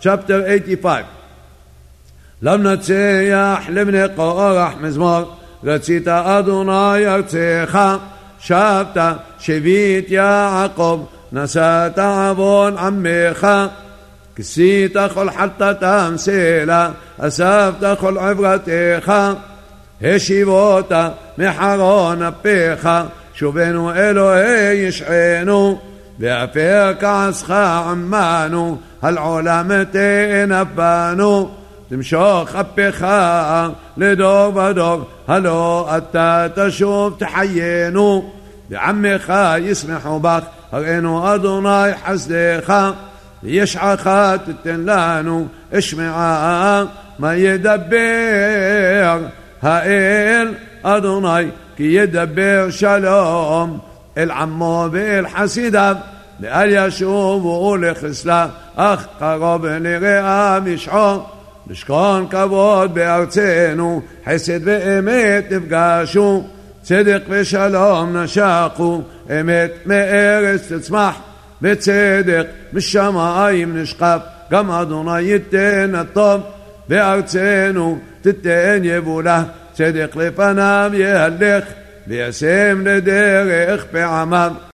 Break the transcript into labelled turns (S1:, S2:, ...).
S1: chapter 85. למנצח לבני קורח מזמור, רצית אדוני ארצך, שבת שביט יעקב, נשאת עוון עמך, כסית כל חטאתם סלע, אספת כל עברתך, השיבות מחרון אפיך, שובנו אלוהי ישענו, ואפר כעסך עמנו, על עולם תנפנו, תמשוך אפיך לדור ודור, הלא אתה תשוב תחיינו, ועמך ישמחו בך, הראינו אדוני חסדך, וישעך תתן לנו, אשמעה מה ידבר האל אדוני, כי ידבר שלום אל עמו ואל חסידיו, ואל ישובו לחסלה, אך קרוב לרעה משעו, לשכון כבוד בארצנו, חסד ואמת נפגשו, צדק ושלום נשקו, אמת מארץ תצמח, וצדק משמיים נשקף, גם אדוני ייתן הטוב, בארצנו תתן יבולה, צדק לפניו יהלך, וישם לדרך פעמיו.